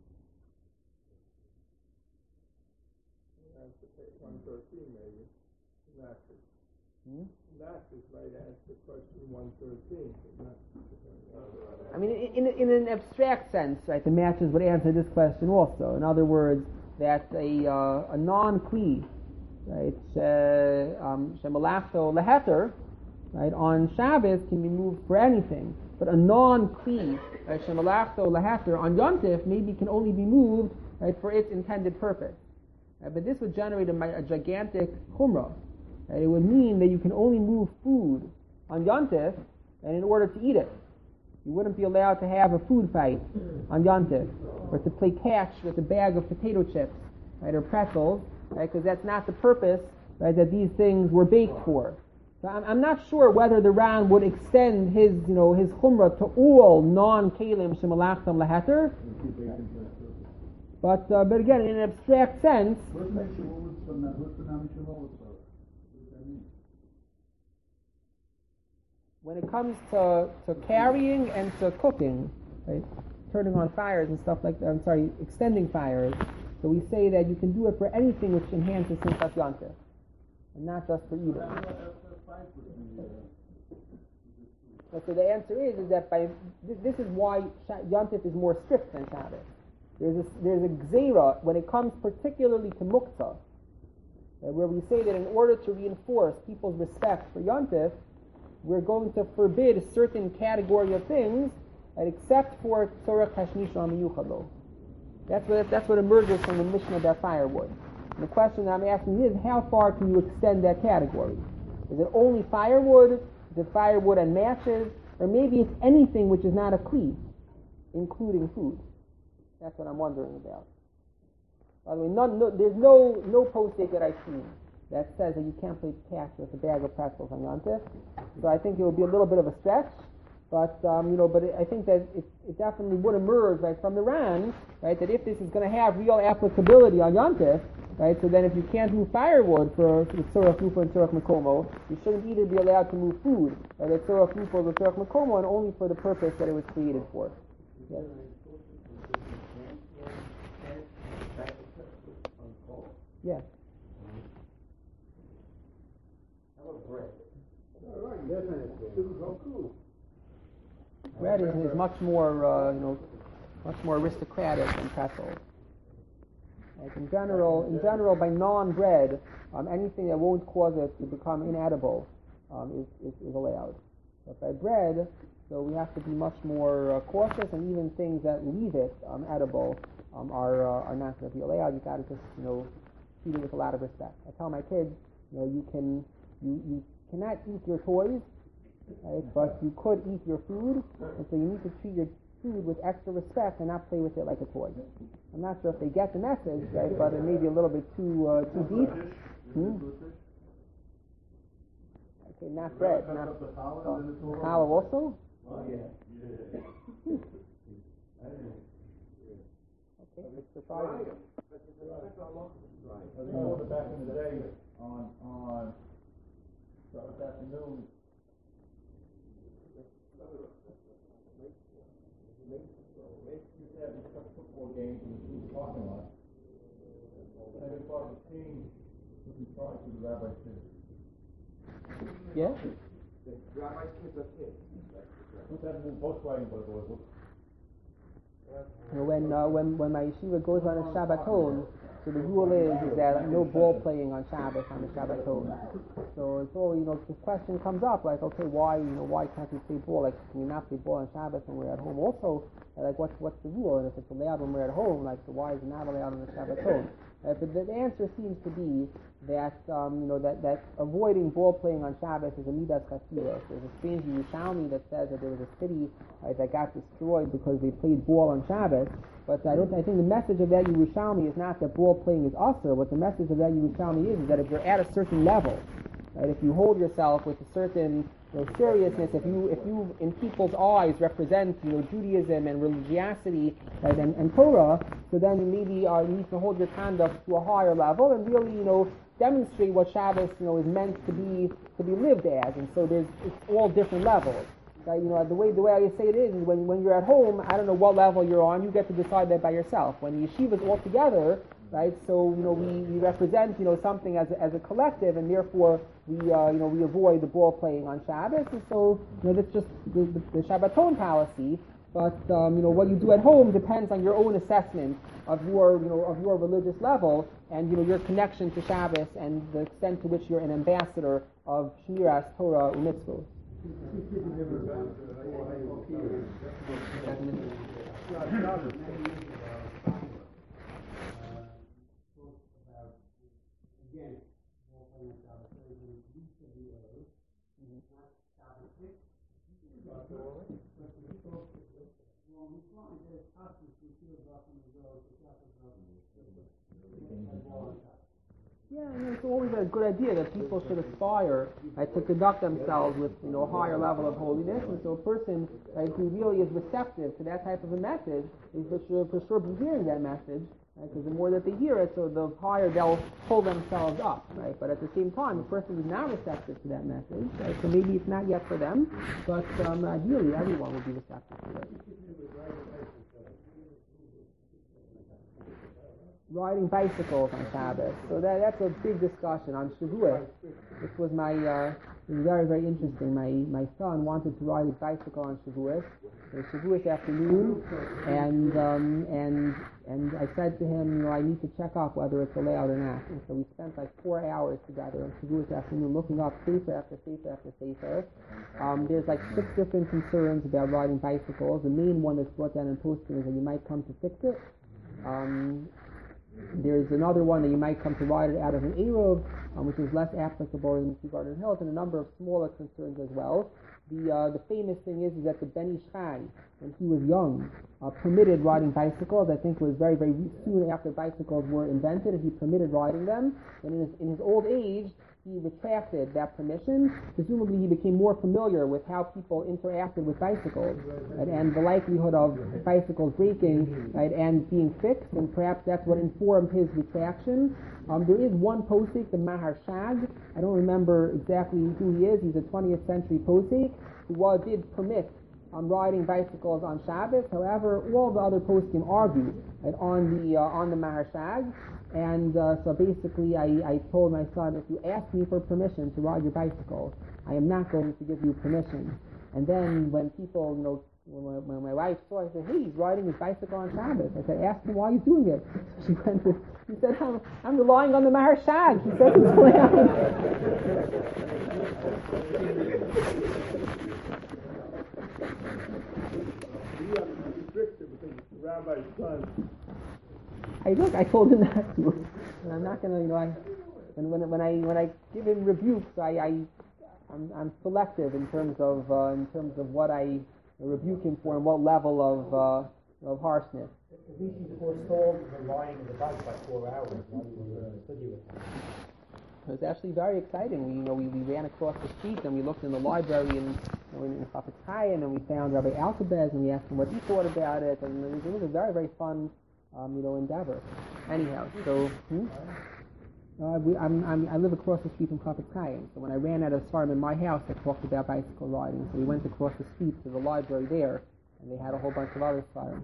one thirteen maybe. Matches. hmm? Matches might answer question one thirteen. I mean, in, in in an abstract sense, right? The matches would answer this question also. In other words, that a uh, a non-kli, right, shemalachto leheter, right, on Shabbos can be moved for anything, but a non-kli, right, shemalachto leheter on Yontif maybe can only be moved, right, for its intended purpose. Right, but this would generate a, a gigantic chumrah. Right? It would mean that you can only move food on Yontif, and in order to eat it, you wouldn't be allowed to have a food fight on Yontif, or to play catch with a bag of potato chips, right, or pretzels. Right, because that's not the purpose, right, that these things were baked for. So I'm, I'm not sure whether the Ran would extend his, you know, his chumrah to all non-kalim shemalachtam laheter. But uh, but again, in an abstract sense. What's the Shavuot from that? What's the Nami Shavuot for? What does that mean? When it comes to, to carrying and to cooking, right, turning on fires and stuff like that. I'm sorry, extending fires. So we say that you can do it for anything which enhances Simchas Yontif, and not just for eating. So the answer is is that by this, this is why Yontif is more strict than Shabbos. There's a, there's a gzeira when it comes particularly to Muktzah, where we say that in order to reinforce people's respect for Yontif, we're going to forbid a certain category of things, except for Tzorech Hashmisha Miyuchad Lo. That's what that's what emerges from the mission about firewood. And the question that I'm asking is, how far can you extend that category? Is it only firewood? Is it firewood and matches? Or maybe it's anything which is not a kli, including food? That's what I'm wondering about. By the way, none, no, there's no no posting that I've seen that says that you can't play catch with a bag of pretzels on Yontif. So I think it would be a little bit of a stretch. But um, you know, but it, I think that it, it definitely would emerge, right, from the Ran, right, that if this is going to have real applicability on Yontif, right, so then if you can't move firewood for Tzorech Gufo and Tzorech Mekomo, you shouldn't either be allowed to move food, right, at Tzorech Gufo or Tzorech Mekomo, and only for the purpose that it was created for. Yes. Yes. How about bread? All right, definitely. Bread is, is much more, uh, you know, much more aristocratic than pretzels. Like in general, in general, by non-bread, um, anything that won't cause it to become inedible um, is, is, is allowed. But by bread, so we have to be much more uh, cautious, and even things that leave it um, edible um, are uh, are not going to be allowed. You got to just, you know, treat it with a lot of respect. I tell my kids, you know, you can you, you cannot eat your toys. Right? But you could eat your food, and so you need to treat your food with extra respect and not play with it like a toy. I'm not sure if they get the message, right? But it may be a little bit too uh, too deep. Hmm? Okay, not bread. Cut Not up the challah and then it's all over. challah also. Oh, yeah. Okay, it's surprising. I remember back in the day on, on Saturday afternoon, used to have these football games in the school parking lot. And every part of the team would be trying to the rabbi's kids. Yeah. The rabbi's kids are kids. Who's that new bus riding by the boys? You know, when uh, when when my yeshiva goes on a Shabbaton, so the rule is, is that no ball playing on Shabbos on the Shabbaton. So it's all, you know, the question comes up like, okay, why you know why can't we play ball? Like, can we not play ball on Shabbos when we're at home? Also, like, what's what's the rule? And if it's allowed when we're at home, like, so why is it not allowed on the Shabbaton? Uh, but the answer seems to be that um, you know that, that avoiding ball playing on Shabbos is a midas chassidus. There's a strange Yerushalmi that says that there was a city uh, that got destroyed because they played ball on Shabbos. But I don't. I think the message of that Yerushalmi is not that ball playing is usher. What the message of that Yerushalmi is is that if you're at a certain level, right, if you hold yourself with a certain you know, seriousness, if you if you in people's eyes represent you know Judaism and religiosity right, and, and Torah, so then you maybe uh, need to hold your conduct to a higher level and really you know demonstrate what Shabbos you know is meant to be to be lived as. And so there's it's all different levels. Right? You know the way the way I say it is, is when when you're at home, I don't know what level you're on. You get to decide that by yourself. When the yeshiva is all together. Right, so you know we, we represent you know something as a, as a collective, and therefore we uh, you know we avoid the ball playing on Shabbos, and so you know that's just the, the, the Shabbaton policy. But um, you know what you do at home depends on your own assessment of your you know of your religious level and you know your connection to Shabbos and the extent to which you're an ambassador of Shmiras Torah u'mitzvot. Again, more from the Shabbos, there is a least of the errors, not Shabbos six. But the people, well, we find there's passages we feel about from the road, the Shabbos road. Yeah, you know, it's always a good idea that people should aspire right, to conduct themselves with you know a higher level of holiness, and so a person right, who really is receptive to that type of a message is for sure, for sure be hearing that message. Because right? The more that they hear it, so the higher they'll pull themselves up, right? But at the same time, a person who's not receptive to that message, right? So maybe it's not yet for them, but um, ideally everyone would be receptive to it. Riding bicycles on Shabbos, so that that's a big discussion on Shavuot. This was my uh, it was very very interesting. My my son wanted to ride a bicycle on Shavuot, it was Shavuot afternoon, and um, and and I said to him, you know, I need to check up whether it's allowed or not. And so we spent like four hours together on Shavuot afternoon looking up sefer after sefer after sefer. Um, there's like six different concerns about riding bicycles. The main one that's brought down in posting is that you might come to fix it. Um, There's another one that you might come to ride it out of an Eruv, um, which is less applicable in the Garden Hills, and a number of smaller concerns as well. The uh, the famous thing is, is that the Ben Ish Chai, when he was young, uh, permitted riding bicycles. I think it was very, very soon after bicycles were invented, and he permitted riding them. And in his, in his old age, he retracted that permission. Presumably he became more familiar with how people interacted with bicycles right, and the likelihood of bicycles breaking right, and being fixed, and perhaps that's what informed his retraction. Um, there is one posek, the Mahar Shag. I don't remember exactly who he is. He's a twentieth century posek who was, did permit um, riding bicycles on Shabbos. However, all the other poskim argue right, on the uh, on the Mahar Shag. And uh, so basically I, I told my son, if you ask me for permission to ride your bicycle, I am not going to give you permission. And then when people, you know, when, when my wife saw, I said, hey, he's riding his bicycle on Shabbos. I said, ask him why he's doing it. So she went to, he said, I'm, I'm relying on the Mahar Shag. He says it's allowed. You have to be restricted because the rabbi's son. I look, I told him not to. And I'm not gonna, you know, I, when when when I when I give him rebukes, I, I I'm, I'm selective in terms of uh, in terms of what I rebuke him for and what level of uh, of harshness. At least you forestalled the riding of the bike by four hours while you were uh, studying with him. It was actually very exciting. We, you know, we, we ran across the street and we looked in the library in, you know, in, in Chafetz Chaim, and we found Rabbi Alcabez and we asked him what he thought about it, and it was, it was a very, very fun, um, you know, endeavor. Anyhow, so hmm? uh, we, I'm, I'm, I live across the street from Chafetz Chaim, so when I ran out of Svarim in my house, I talked about bicycle riding. So we went across the street to the library there, and they had a whole bunch of other Svarim.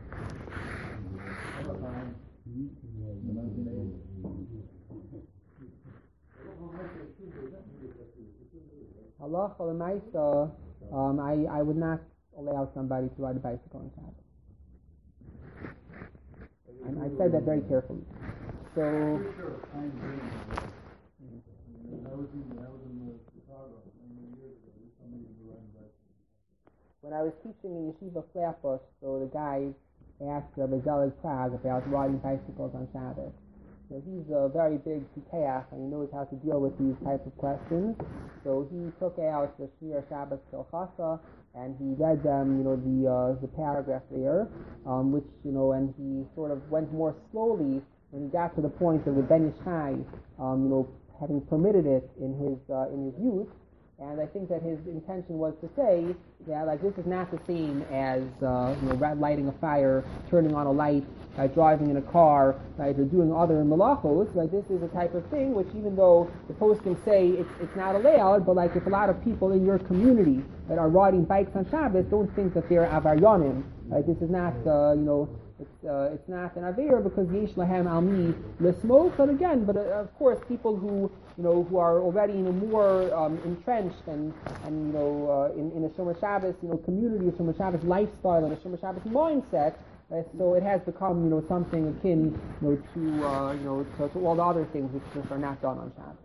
Halacha l'maisa, um, I, I would not allow somebody to ride a bicycle on Shabbat. And I said that very carefully. So, when I was teaching in Yeshiva Flatbush, so the guy asked Rabbi Zeller Prague about riding bicycles on Shabbat. So he's a very big pikeach, and he knows how to deal with these types of questions. So he took out the Shir Shabbat Kilchasa, and he read them, you know, the uh, the paragraph there, um, which, you know, and he sort of went more slowly when he got to the point of the Ben Yishai, um, you know, having permitted it in his uh, in his youth. And I think that his intention was to say that, like, this is not the same as, uh, you know, lighting a fire, turning on a light, uh, driving in a car, right, or doing other malachos. Like, this is a type of thing which, even though the post can say it's it's not allowed, but like if a lot of people in your community that are riding bikes on Shabbos don't think that they're avaryonim, right? This is not, uh, you know. It's uh, it's not an aver because yesh lahem almi l'smoke. But again, but uh, of course, people who you know who are already you know more um, entrenched and and you know uh, in in a Shomer Shabbos you know community, a Shomer Shabbos lifestyle, and a Shomer Shabbos mindset. Right? So it has become you know something akin you know to uh, you know to, to all the other things which just are not done on Shabbos.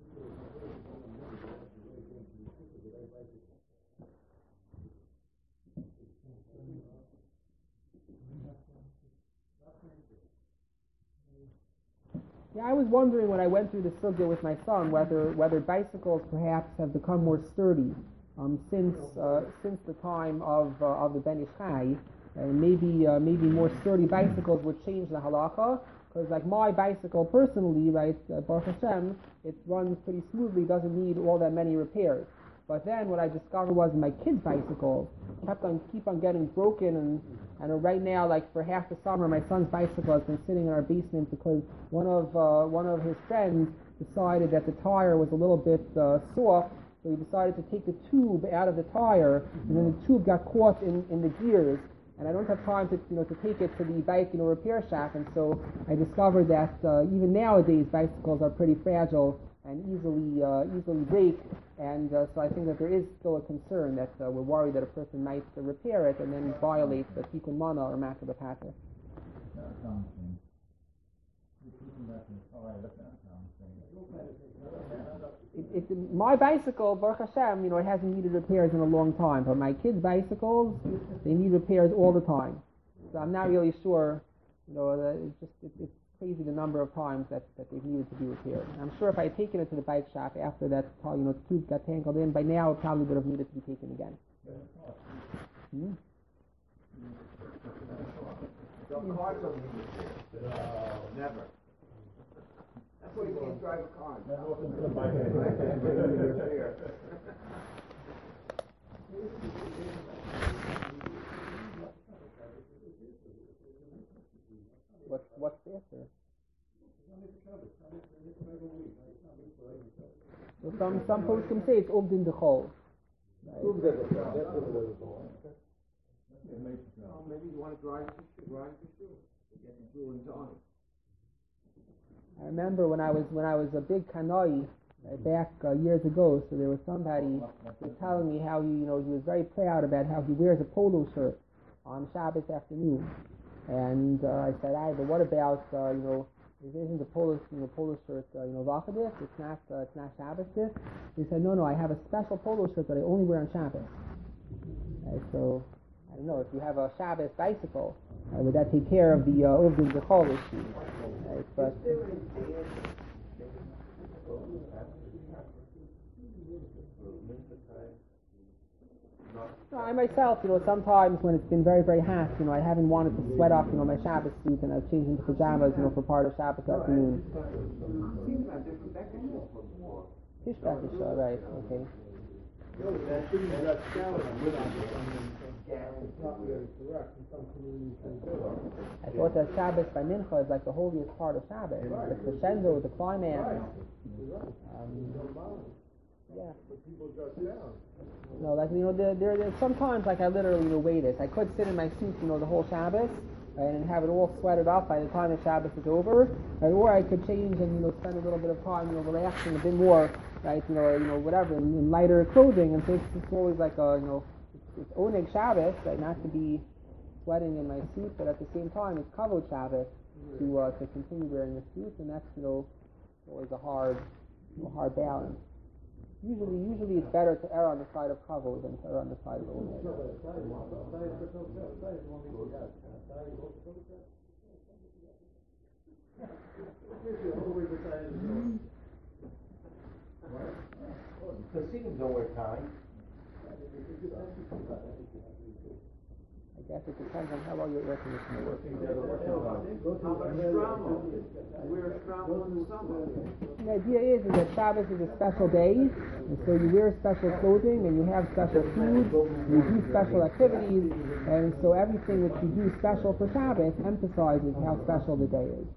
Yeah, I was wondering when I went through the sugya with my son whether whether bicycles perhaps have become more sturdy um, since uh, since the time of uh, of the Ben Yishai, and maybe uh, maybe more sturdy bicycles would change the halacha. Because like my bicycle personally, right, uh, Baruch Hashem, it runs pretty smoothly, doesn't need all that many repairs. But then what I discovered was my kids' bicycles kept on keep on getting broken, and and right now, like for half the summer, my son's bicycle has been sitting in our basement because one of uh, one of his friends decided that the tire was a little bit uh, soft, so he decided to take the tube out of the tire, and then the tube got caught in, in the gears. And I don't have time to you know to take it to the bike you know repair shop, and so I discovered that uh, even nowadays bicycles are pretty fragile and easily uh, easily break, and uh, so I think that there is still a concern that uh, we're worried that a person might uh, repair it and then violate the tikkun mana or matter the pater. It, it, my bicycle, Baruch Hashem, you know, it hasn't needed repairs in a long time, but my kids' bicycles, they need repairs all the time. So I'm not really sure, you know, that it's just it, it's crazy the number of times that, that they've needed to be repaired. And I'm sure if I had taken it to the bike shop after that, you know, the tube got tangled in, by now it probably would have needed to be taken again. Hmm? So cars don't need repairs. Uh, never. That's why you can't drive a car. What's what's the answer? So some some folks can say it's Ugdin Dechol. Oh, maybe you want to drive to drive to school to get the fuel in time. I remember when I was when I was a big kanoi uh, back uh, years ago. So there was somebody who was telling me how he you know he was very proud about how he wears a polo shirt on Shabbos afternoon. And uh, I said, "I but what about uh, you know isn't the polo you know polo shirt uh, you know vachadis? It's not uh, it's not Shabbos dis." He said, "No, no, I have a special polo shirt that I only wear on Shabbos." Right, so I don't know if you have a Shabbos bicycle, uh, would that take care of the Ugdin Dechol issue? Right, but No, I myself, you know, sometimes when it's been very, very hot, you know, I haven't wanted to sweat off, you know, my Shabbos suit, and I've changed into pajamas, you know, for part of Shabbos afternoon. Tishbak is all right, okay. I thought that Shabbos by Mincha is like the holiest part of Shabbos, the crescendo, the climax. Um, yeah. No, like, you know, there, there, there, sometimes, like, I literally, you know, wait this. I could sit in my suit, you know, the whole Shabbos, right, and have it all sweated up by the time the Shabbos is over, right, or I could change and, you know, spend a little bit of time, you know, relaxing a bit more, right, you know, you know, whatever, in, in lighter clothing, and so it's, it's always like a, you know, it's, it's Oneg Shabbos, right, not to be sweating in my suit, but at the same time, it's Kavod Shabbos to, uh, to continue wearing the suit, and that's, you know, always a hard, you know, hard balance. Usually, usually it's better to err on the side of kavod than to err on the side of oneg. Hasidim don't wear tie. I guess it depends on how well your air conditioner works. The idea is, is that Shabbos is a special day, and so you wear special clothing, and you have special food, and you do special activities, and so everything that you do special for Shabbos emphasizes how special the day is.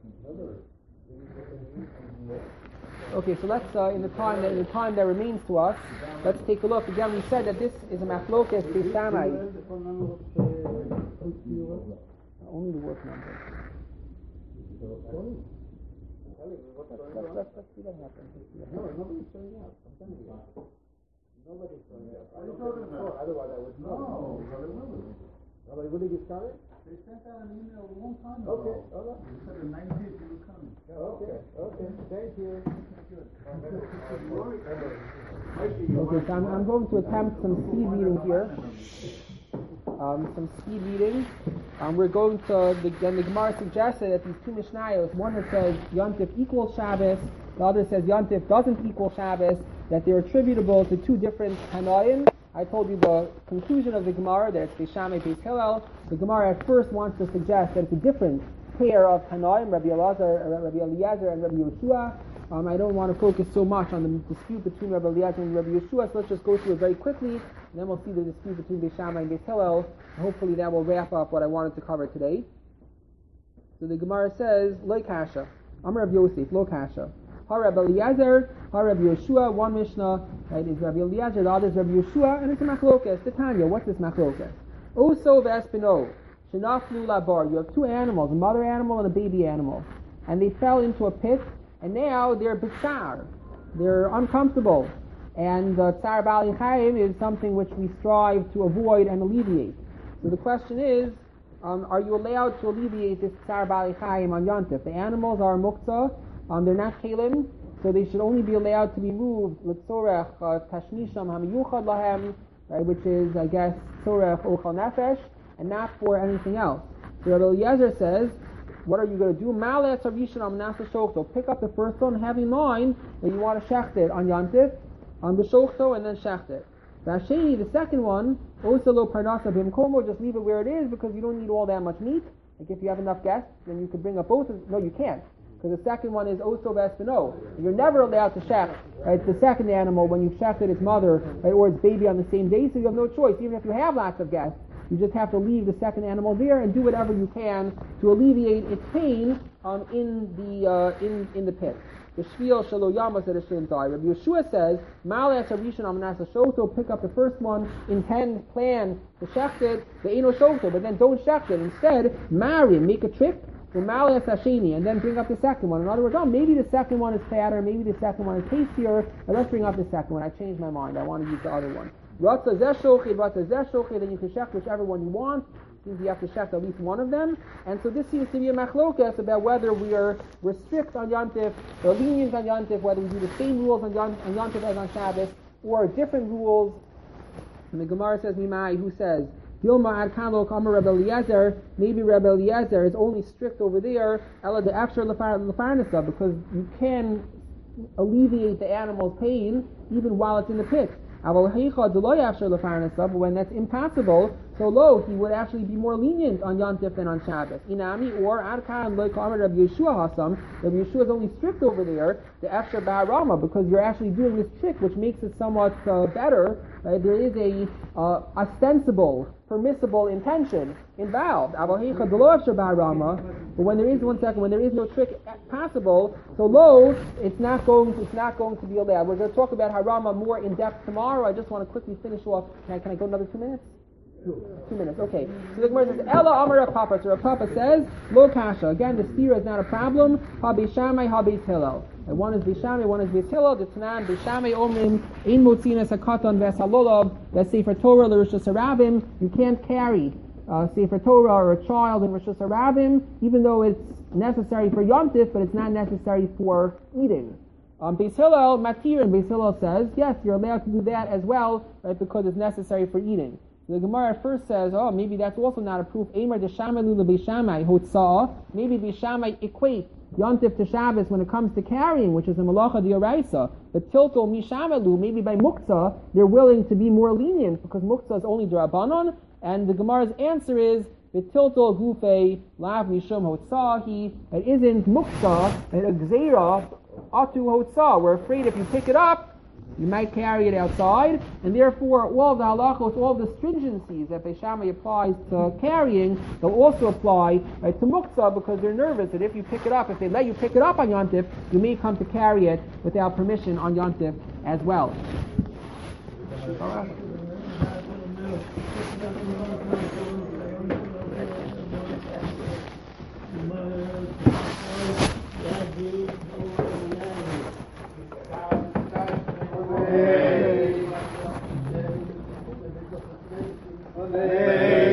Okay, so let's, uh, in the time that in the time that remains to us, let's take a look. Again, we said that this is a machlokes Beis Shammai. Only the work number. Let's, let's, let's, let's see what happens. No, nobody's showing up. I'm telling you. Nobody's showing up. What are you talking about? Otherwise, I would know. No, Brother Willie. Brother Willie get started? They sent out an email a long time ago. Okay, all right. They said the nineteenth you were coming. Okay, okay, thank you. Okay, so I'm, I'm going to attempt some speed reading here. Um, some speed reading. Um, we're going to, the, then the Gemara suggested that these two Mishnayos, one that says Yontif equals Shabbos, the other says Yontif doesn't equal Shabbos, that they're attributable to two different Tanoim. I told you the conclusion of the Gemara, that it's Beis Shammai, Beis Hillel. The Gemara at first wants to suggest that it's a different pair of Tanoim, Rabbi Elazar, Rabbi Eliezer, and Rabbi Yeshua. Um, I don't want to focus so much on the dispute between Rabbi Eliezer and Rabbi Yeshua, so let's just go through it very quickly, and then we'll see the dispute between Beis Shammai and Beis Hillel, and hopefully that will wrap up what I wanted to cover today. So the Gemara says, Lo kasha, Amar Rav Yosef, Lo kasha. Ha Rabbi Eliezer, Ha Rabbi Yeshua, one Mishnah, right, is Rabbi Eliezer, the other is Rabbi Yeshua, and it's a machlokas, the Tanya. What's this machlokas? Oso v'espino, shenaflu labar. You have two animals, a mother animal and a baby animal, and they fell into a pit, and now they're bitsar, they're uncomfortable, and uh, tsar bali chayim is something which we strive to avoid and alleviate. So the question is, um, are you allowed to alleviate this tsar bali chayim on Yontif? The animals are muktzah, um, they're not kalim, so they should only be allowed to be moved l'tzorech tashmisham hamiyuchad lahem, right, which is, I guess, tzorech ochal nefesh, and not for anything else. So Rabbi Eliezer says, what are you going to do? Ma'aleh tzarvishan am nasa shokto. Pick up the first one, have in mind that you want to shecht it on Yontif, on the shokto, and then shecht it. Vasheni, the second one, oselo parnasa bimkomo, just leave it where it is because you don't need all that much meat. Like if you have enough guests, then you could bring up both of, no you can't. Because the second one is oso vespino. You're never allowed to shecht, right, the second animal when you've shechted its mother, right, or its baby on the same day, so you have no choice. Even if you have lots of guests, you just have to leave the second animal there and do whatever you can to alleviate its pain um, in the uh, in in the pit. The shviel shelo yamas that it shouldn't die. Rabbi Yeshua says, Ma'aleh tzarvishan am nasa shokto. Pick up the first one, intend, plan to shecht it, the eno shokto, but then don't shecht it. Instead, marry, make a trick. Ma'aleh sasheni, and then bring up the second one. In other words, oh, maybe the second one is fatter, maybe the second one is tastier, but let's bring up the second one. I changed my mind. I want to use the other one. Ratza zeh shochid, ratza zeh shochid, then you can shecht whichever one you want. Seems you have to shecht at least one of them. And so this seems to be a machlokas about whether we are we're strict on Yontif, or lenient on Yontif, whether we do the same rules on, Yon, on Yontif as on Shabbos, or different rules. And the Gemara says, Mimai, who says, Gilma ad kanlo kamar Rebbe Eliezer, maybe Rebbe Eliezer is only strict over there, ela de afshar lefarnasa, because you can alleviate the animal's pain even while it's in the pit. Aval heicha deloy after lefarnasa, but when that's impossible, so lo, he would actually be more lenient on Yontif than on Shabbos. Inami or Adkan loy kamer Rabbi Yeshua Hasam. Rabbi Yeshua is only strict over there, the Efsher Ba'arama, because you're actually doing this trick, which makes it somewhat uh, better. Right? There is a uh, ostensible, permissible intention involved. Aval heicha deloy after Ba'arama. But when there is one second, when there is no trick possible, so lo, it's not going, it's not going to be allowed. We're going to talk about Harama more in depth tomorrow. I just want to quickly finish off. Can I, can I go another two minutes? Two minutes, okay. So the Gemara says, Ella Amar Papa. So Papa says, Lo Kasha. Again, the stira is not a problem. Ha Bishamai, Ha Beis Hillel. And one is Bishamai, one is Beis Hillel. The Tanan, Bishamai Omrim, Ein Motzinas Hakatan Ves Halolov. That's Sefer Torah, L'Rishus Harabim. You can't carry uh, Sefer Torah or a child in Rishus Harabim, even though it's necessary for Yom Tif, but it's not necessary for eating. Um, Beis Hillel, Matir, and Beis Hillel says, yes, you're allowed to do that as well, right, because it's necessary for eating. The Gemara at first says, oh, maybe that's also not a proof. Eimer de Shammai lula Beishamai hotzah. Maybe Beishamai equate Yontif to Shabbos when it comes to carrying, which is a malacha d'oraisa. But tilto mishamalu, maybe by muktzah, they're willing to be more lenient because muktzah is only d'Rabbanon. And the Gemara's answer is, v'tilto gufe lav mishum hotzahi. It isn't muktzah, and a gzeira atu hotzah. We're afraid if you pick it up, you might carry it outside, and therefore all the halachos, all the stringencies that Beis Shammai applies to carrying, they'll also apply right, to muktzah, because they're nervous that if you pick it up, if they let you pick it up on Yontif, you may come to carry it without permission on Yontif as well. Amen.